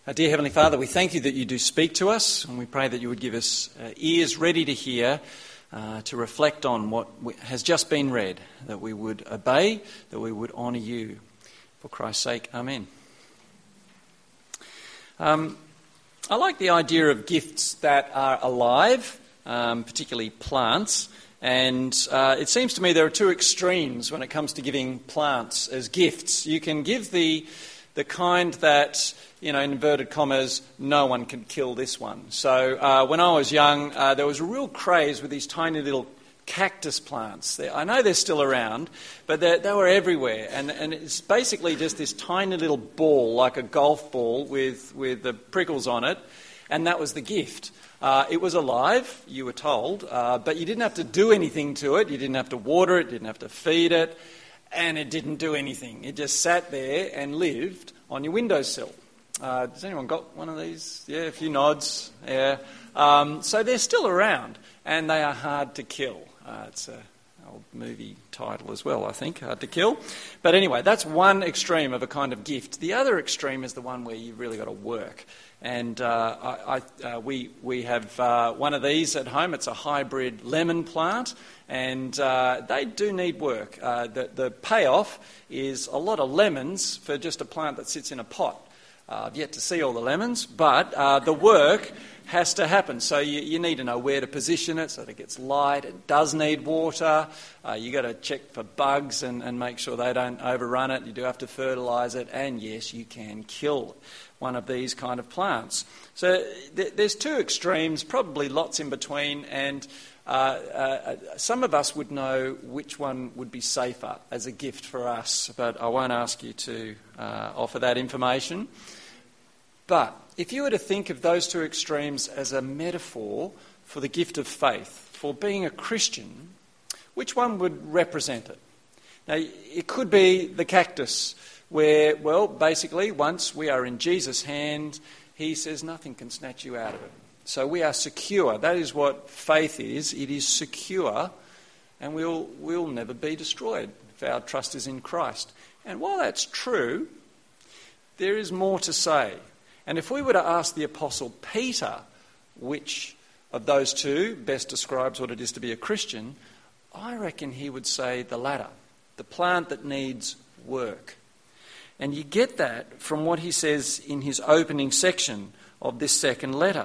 Dear Heavenly Father, we thank you that you do speak to us, and we pray that you would give us ears ready to hear, to reflect on what has just been read, that we would obey, that we would honour you. For Christ's sake, amen. I like the idea of gifts that are alive, particularly plants, and it seems to me there are two extremes when it comes to giving plants as gifts. You can give the kind that, in inverted commas, no one can kill this one. So when I was young, there was a real craze with these tiny little cactus plants. I know they're still around, but they were everywhere. And it's basically just this tiny little ball, like a golf ball with the prickles on it, and that was the gift. It was alive, you were told, but you didn't have to do anything to it. You didn't have to water it, didn't have to feed it, and it didn't do anything. It just sat there and lived on your windowsill. Has anyone got one of these? Yeah, a few nods. Yeah. So they're still around, and they are hard to kill. It's an old movie title as well, I think, Hard to Kill. But anyway, that's one extreme of a kind of gift. The other extreme is the one where you've really got to work. And we have one of these at home. It's a hybrid lemon plant, and they do need work. The payoff is a lot of lemons for just a plant that sits in a pot. I've yet to see all the lemons, but the work has to happen. So you need to know where to position it so that it gets light. It does need water. You've got to check for bugs and make sure they don't overrun it. You do have to fertilise it, and yes, you can kill one of these kind of plants. So there's two extremes, probably lots in between, and some of us would know which one would be safer as a gift for us, but I won't ask you to offer that information. But if you were to think of those two extremes as a metaphor for the gift of faith, for being a Christian, which one would represent it? Now, it could be the cactus, where, well, basically, once we are in Jesus' hand, he says nothing can snatch you out of it. So we are secure. That is what faith is. It is secure, and we'll never be destroyed if our trust is in Christ. And while that's true, there is more to say. And if we were to ask the Apostle Peter which of those two best describes what it is to be a Christian, I reckon he would say the latter, the plant that needs work. And you get that from what he says in his opening section of this second letter.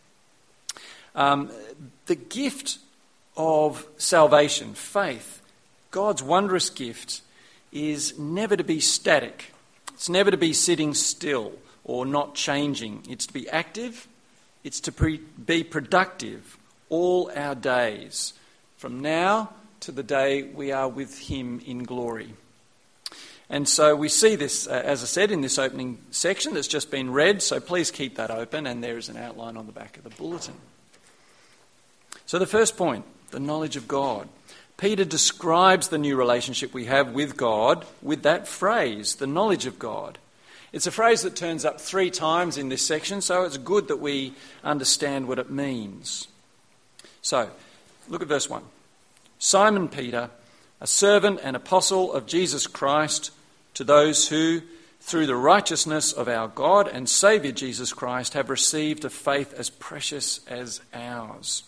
The gift of salvation, faith, God's wondrous gift, is never to be static. It's never to be sitting still or not changing. It's to be active. It's to be productive all our days, from now to the day we are with him in glory. And so we see this, as I said, in this opening section that's just been read, so please keep that open, and there is an outline on the back of the bulletin. So the first point, the knowledge of God. Peter describes the new relationship we have with God with that phrase, the knowledge of God. It's a phrase that turns up 3 times in this section, so it's good that we understand what it means. So, look at verse 1. Simon Peter, a servant and apostle of Jesus Christ, to those who, through the righteousness of our God and Saviour Jesus Christ, have received a faith as precious as ours.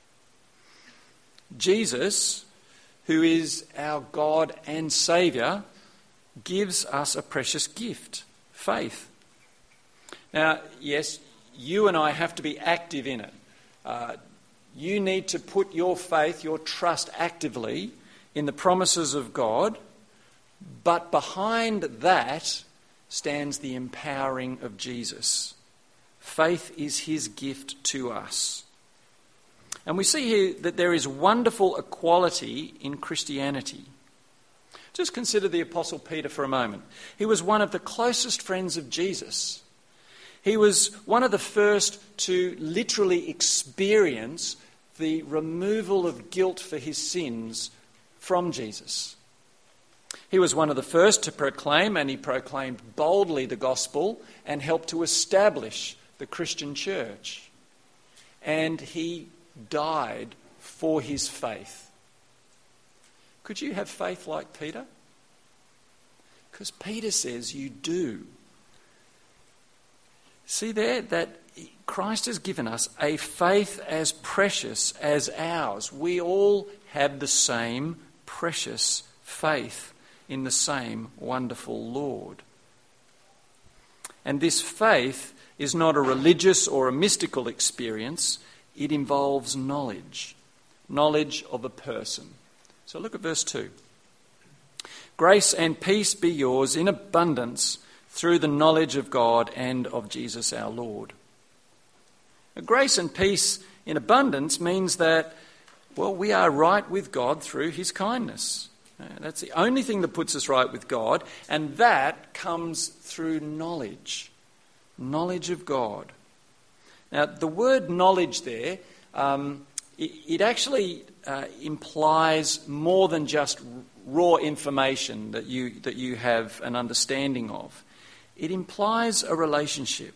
Jesus, who is our God and Saviour, gives us a precious gift, faith. Now, yes, you and I have to be active in it. You need to put your faith, your trust actively in the promises of God, but behind that stands the empowering of Jesus. Faith is his gift to us. And we see here that there is wonderful equality in Christianity. Just consider the Apostle Peter for a moment. He was one of the closest friends of Jesus. He was one of the first to literally experience the removal of guilt for his sins from Jesus. He was one of the first to proclaim, and he proclaimed boldly the gospel and helped to establish the Christian church. And he died for his faith. Could you have faith like Peter? Because Peter says you do. See there that Christ has given us a faith as precious as ours. We all have the same precious faith in the same wonderful Lord. And this faith is not a religious or a mystical experience. It involves knowledge of a person. So look at verse 2. Grace and peace be yours in abundance through the knowledge of God and of Jesus our Lord. Grace and peace in abundance means that, well, we are right with God through his kindness. That's the only thing that puts us right with God, and that comes through knowledge of God. Now, the word knowledge there, it actually implies more than just raw information that you have an understanding of. It implies a relationship.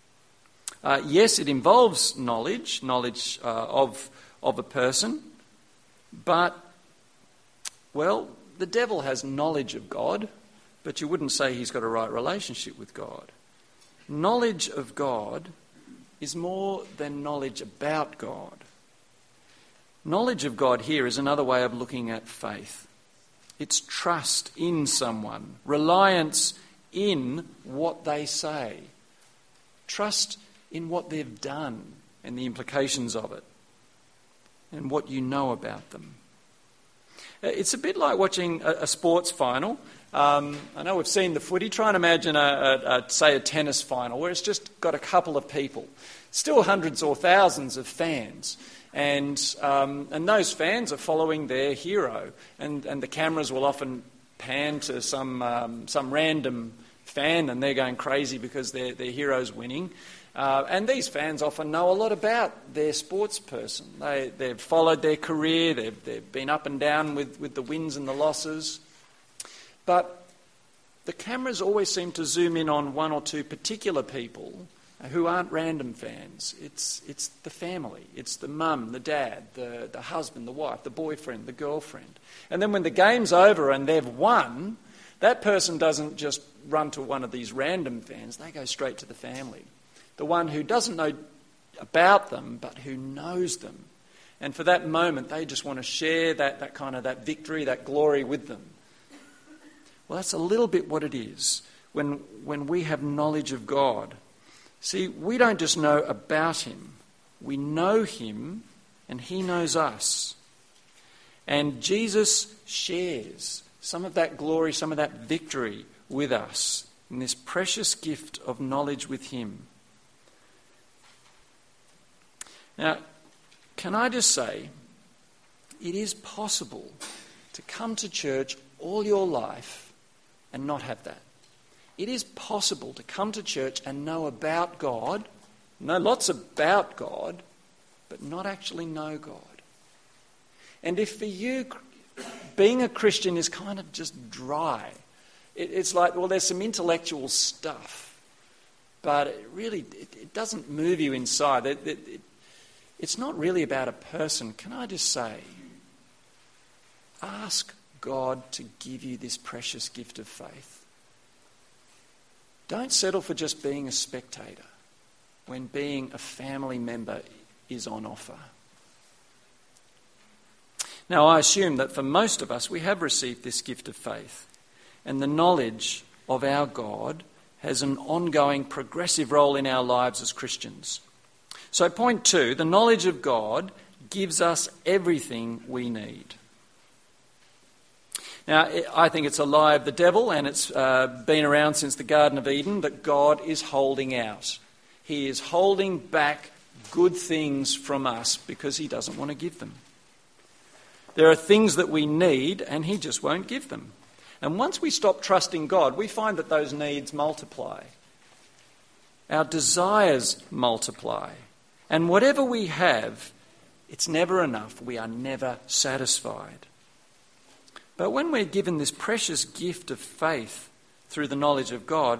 Yes, it involves knowledge of a person, but, well, the devil has knowledge of God, but you wouldn't say he's got a right relationship with God. Knowledge of God is more than knowledge about God. Knowledge of God here is another way of looking at faith. It's trust in someone, reliance in what they say, trust in what they've done and the implications of it, and what you know about them. It's a bit like watching a sports final. I know we've seen the footy. Try and imagine, say, a tennis final where it's just got a couple of people. Still hundreds or thousands of fans. And those fans are following their hero. And the cameras will often pan to some random fan, and they're going crazy because their hero's winning. And these fans often know a lot about their sports person. They've followed their career, they've been up and down with the wins and the losses. But the cameras always seem to zoom in on one or two particular people who aren't random fans. It's the family. It's the mum, the dad, the husband, the wife, the boyfriend, the girlfriend. And then when the game's over and they've won, that person doesn't just run to one of these random fans. They go straight to the family. The one who doesn't know about them, but who knows them. And for that moment, they just want to share that victory, that glory with them. Well, that's a little bit what it is when we have knowledge of God. See, we don't just know about him. We know him, and he knows us. And Jesus shares some of that glory, some of that victory with us in this precious gift of knowledge with him. Now, can I just say, it is possible to come to church all your life and not have that. It is possible to come to church and know about God, know lots about God, but not actually know God. And if for you, being a Christian is kind of just dry, it's like, well, there's some intellectual stuff, but it doesn't move you inside. It's not really about a person. Can I just say, ask God to give you this precious gift of faith. Don't settle for just being a spectator when being a family member is on offer. Now, I assume that for most of us, we have received this gift of faith, and the knowledge of our God has an ongoing progressive role in our lives as Christians. So point 2, the knowledge of God gives us everything we need. Now, I think it's a lie of the devil, and it's been around since the Garden of Eden, that God is holding out. He is holding back good things from us because he doesn't want to give them. There are things that we need, and he just won't give them. And once we stop trusting God, we find that those needs multiply. Our desires multiply. And whatever we have, it's never enough. We are never satisfied. But when we're given this precious gift of faith through the knowledge of God,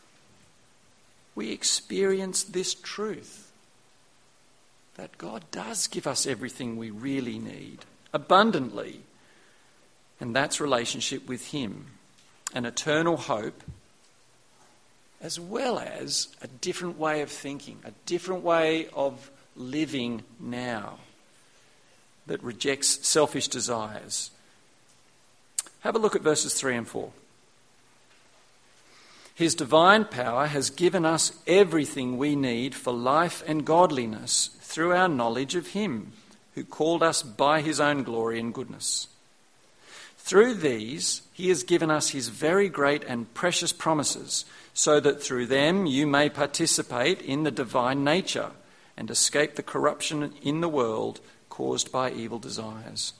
we experience this truth, that God does give us everything we really need, abundantly. And that's relationship with him, an eternal hope, as well as a different way of thinking, a different way of living now that rejects selfish desires. Have a look at verses 3 and 4. His divine power has given us everything we need for life and godliness through our knowledge of him who called us by his own glory and goodness. Through these, he has given us his very great and precious promises, so that through them you may participate in the divine nature and escape the corruption in the world caused by evil desires.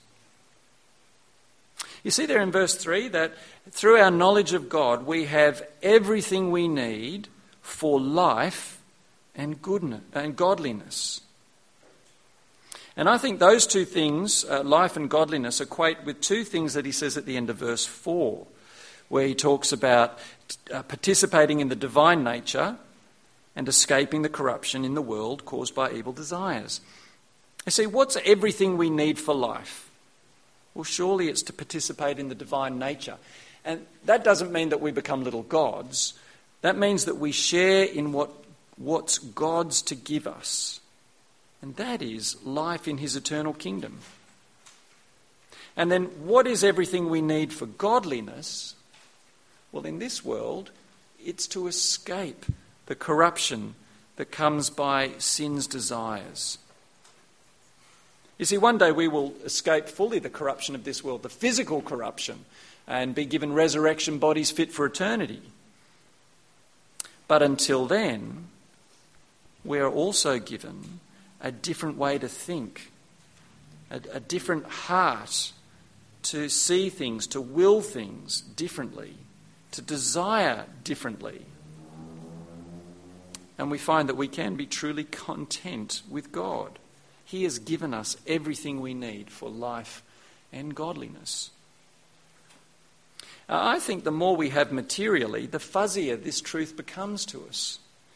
You see there in verse 3 that through our knowledge of God, we have everything we need for life and goodness and godliness. And I think those two things, life and godliness, equate with two things that he says at the end of verse 4, where he talks about participating in the divine nature and escaping the corruption in the world caused by evil desires. You see, what's everything we need for life? Well, surely it's to participate in the divine nature. And that doesn't mean that we become little gods. That means that we share in what's God's to give us. And that is life in his eternal kingdom. And then what is everything we need for godliness? Well, in this world, it's to escape the corruption that comes by sin's desires. You see, one day we will escape fully the corruption of this world, the physical corruption, and be given resurrection bodies fit for eternity. But until then, we are also given a different way to think, a different heart to see things, to will things differently, to desire differently. And we find that we can be truly content with God. He has given us everything we need for life and godliness. I think the more we have materially, the fuzzier this truth becomes to us.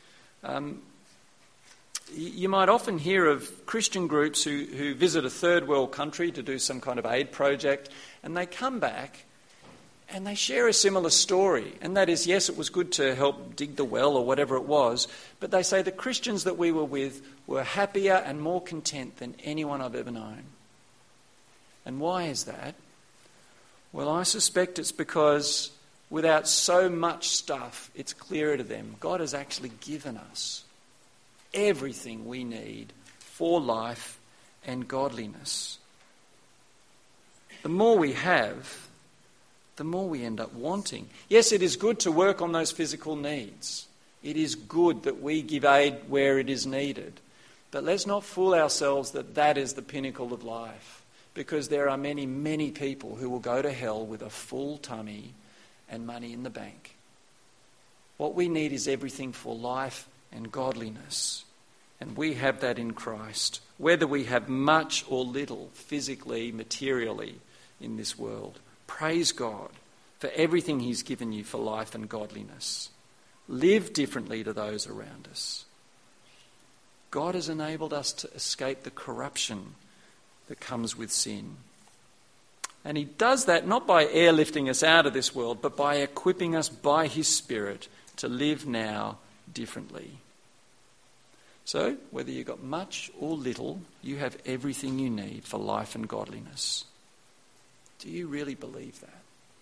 You might often hear of Christian groups who visit a third world country to do some kind of aid project, and they come back and they share a similar story. And that is, yes, it was good to help dig the well or whatever it was, but they say the Christians that we were with were happier and more content than anyone I've ever known. And why is that? Well, I suspect it's because without so much stuff, it's clearer to them. God has actually given us everything we need for life and godliness. The more we have, the more we end up wanting. Yes, it is good to work on those physical needs. It is good that we give aid where it is needed. But let's not fool ourselves that that is the pinnacle of life, because there are many, many people who will go to hell with a full tummy and money in the bank. What we need is everything for life and godliness. And we have that in Christ, whether we have much or little physically, materially in this world. Praise God for everything he's given you for life and godliness. Live differently to those around us. God has enabled us to escape the corruption that comes with sin. And he does that not by airlifting us out of this world, but by equipping us by his Spirit to live now differently. So, whether you've got much or little, you have everything you need for life and godliness. Do you really believe that?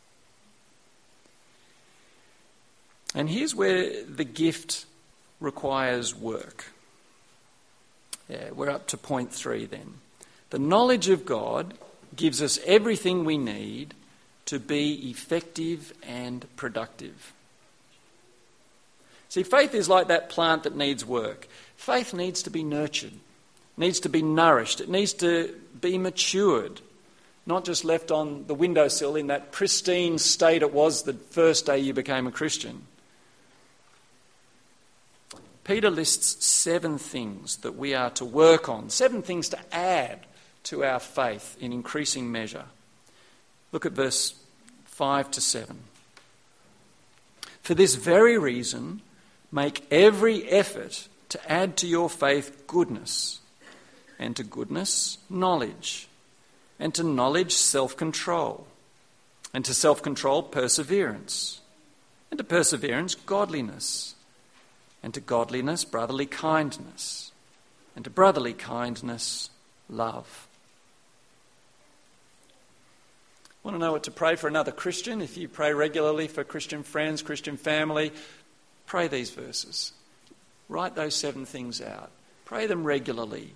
And here's where the gift requires work. Yeah, we're up to point 3 then. The knowledge of God gives us everything we need to be effective and productive. See, faith is like that plant that needs work. Faith needs to be nurtured, needs to be nourished, it needs to be matured, not just left on the windowsill in that pristine state it was the first day you became a Christian. Peter lists 7 things that we are to work on, 7 things to add to our faith in increasing measure. Look at verse 5 to 7. For this very reason, make every effort to add to your faith goodness, and to goodness, knowledge, and to knowledge, self-control, and to self-control, perseverance, and to perseverance, godliness, and to godliness, brotherly kindness, and to brotherly kindness, love. Want to know what to pray for another Christian? If you pray regularly for Christian friends, Christian family, pray these verses. Write those 7 things out. Pray them regularly.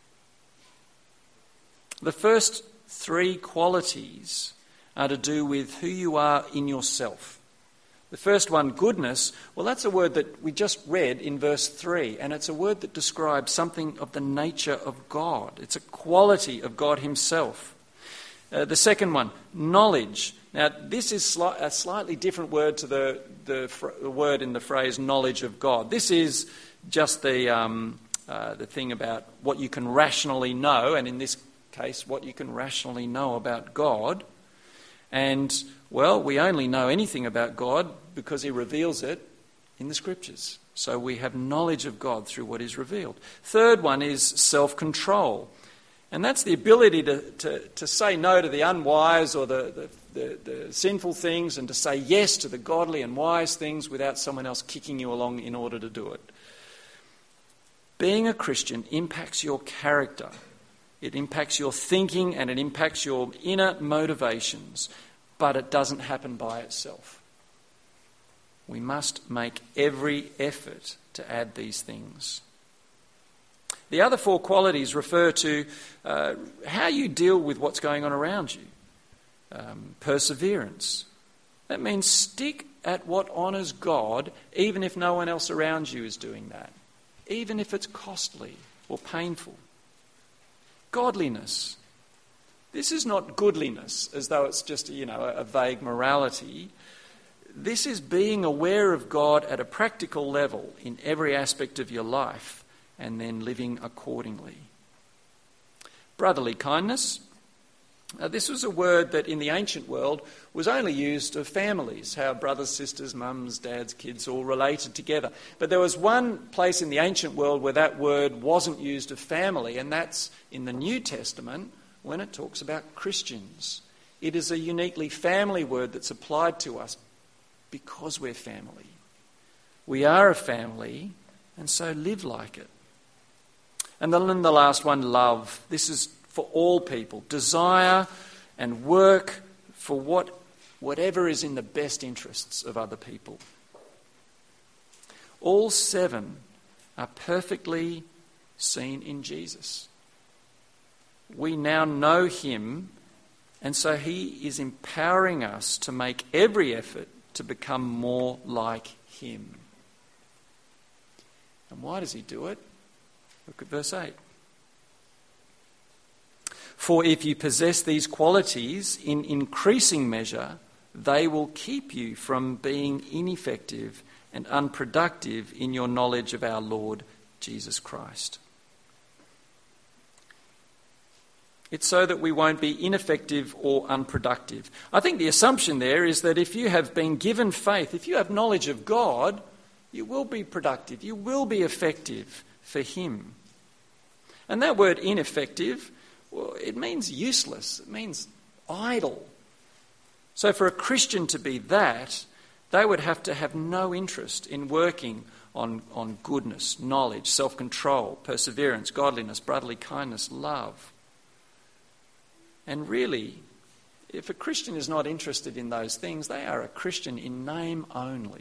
The first 3 qualities are to do with who you are in yourself. The first one, goodness, well, that's a word that we just read in verse 3, and it's a word that describes something of the nature of God. It's a quality of God himself. The second one, knowledge. Now, this is a slightly different word to the word in the phrase knowledge of God. This is just the thing about what you can rationally know, and in this case, what you can rationally know about God. And, well, we only know anything about God because he reveals it in the Scriptures. So we have knowledge of God through what is revealed. Third one is self-control. And that's the ability to say no to the unwise or the sinful things, and to say yes to the godly and wise things without someone else kicking you along in order to do it. Being a Christian impacts your character. It impacts your thinking and it impacts your inner motivations, but it doesn't happen by itself. We must make every effort to add these things. The other 4 qualities refer to how you deal with what's going on around you. Perseverance. That means stick at what honours God, even if no one else around you is doing that, even if it's costly or painful. Godliness. This is not goodliness, as though it's just, a vague morality. This is being aware of God at a practical level in every aspect of your life, and then living accordingly. Brotherly kindness. This was a word that in the ancient world was only used of families, how brothers, sisters, mums, dads, kids all related together. But there was one place in the ancient world where that word wasn't used of family, and that's in the New Testament when it talks about Christians. It is a uniquely family word that's applied to us because we're family. We are a family, and so live like it. And then the last one, love. This is for all people. Desire and work for whatever is in the best interests of other people. All 7 are perfectly seen in Jesus. We now know him, and so he is empowering us to make every effort to become more like him. And why does he do it? Look at verse 8. For if you possess these qualities in increasing measure, they will keep you from being ineffective and unproductive in your knowledge of our Lord Jesus Christ. It's so that we won't be ineffective or unproductive. I think the assumption there is that if you have been given faith, if you have knowledge of God, you will be productive, you will be effective for him. And that word ineffective, well, it means useless, it means idle. So for a Christian to be that, they would have to have no interest in working on goodness, knowledge, self-control, perseverance, godliness, brotherly kindness, love. And really, if a Christian is not interested in those things, they are a Christian in name only.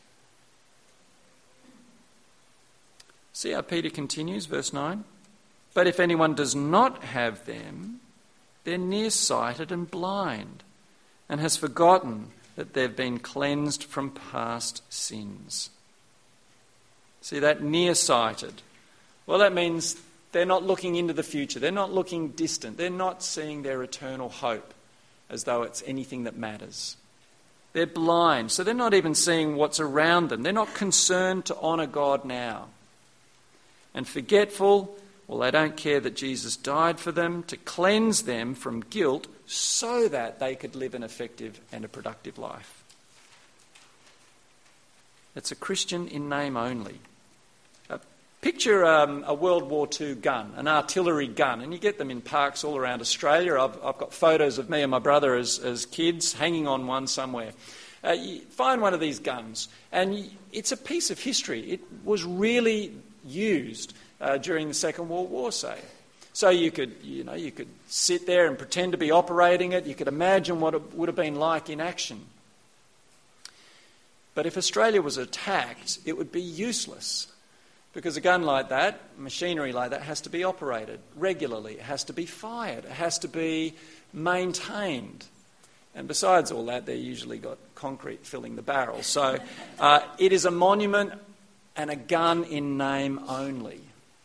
See how Peter continues, verse 9? But if anyone does not have them, they're nearsighted and blind, and has forgotten that they've been cleansed from past sins. See that, nearsighted? Well, that means they're not looking into the future. They're not looking distant. They're not seeing their eternal hope as though it's anything that matters. They're blind, so they're not even seeing what's around them. They're not concerned to honour God now. And forgetful, well, they don't care that Jesus died for them to cleanse them from guilt so that they could live an effective and a productive life. It's a Christian in name only. Picture a World War II gun, an artillery gun, and you get them in parks all around Australia. I've got photos of me and my brother as kids hanging on one somewhere. You find one of these guns, and it's a piece of history. It was really used during the Second World War, say. So you could sit there and pretend to be operating it. You could imagine what it would have been like in action. But if Australia was attacked, it would be useless, because a gun like that, machinery like that, has to be operated regularly. It has to be fired. It has to be maintained. And besides all that, they've usually got concrete filling the barrel. So it is a monument and a gun in name only.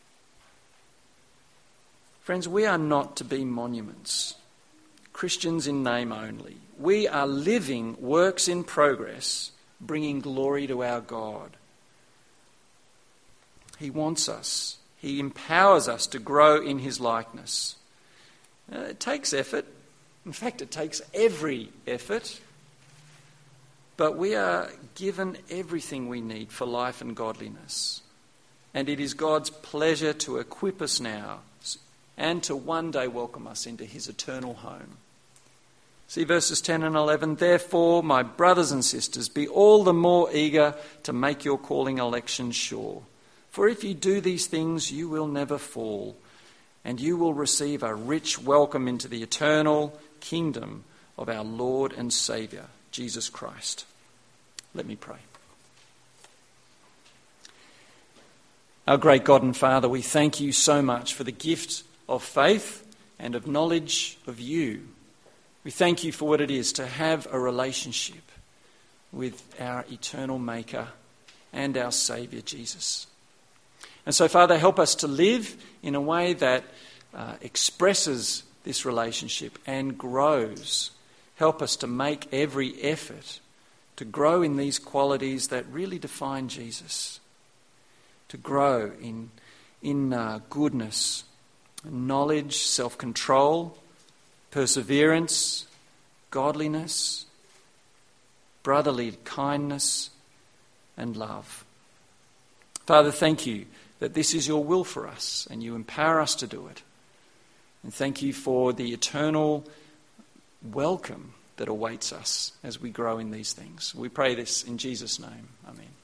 Friends, we are not to be monuments, Christians in name only. We are living works in progress, bringing glory to our God. He wants us. He empowers us to grow in his likeness. It takes effort. In fact, it takes every effort. But we are given everything we need for life and godliness. And it is God's pleasure to equip us now and to one day welcome us into his eternal home. See verses 10 and 11. Therefore, my brothers and sisters, be all the more eager to make your calling election sure. For if you do these things, you will never fall, and you will receive a rich welcome into the eternal kingdom of our Lord and Saviour, Jesus Christ. Let me pray. Our great God and Father, we thank you so much for the gift of faith and of knowledge of you. We thank you for what it is to have a relationship with our eternal Maker and our Saviour, Jesus. And so, Father, help us to live in a way that expresses this relationship and grows. Help us to make every effort to grow in these qualities that really define Jesus. To grow in goodness, knowledge, self-control, perseverance, godliness, brotherly kindness, and love. Father, thank you that this is your will for us and you empower us to do it. And thank you for the eternal welcome that awaits us as we grow in these things. We pray this in Jesus' name. Amen.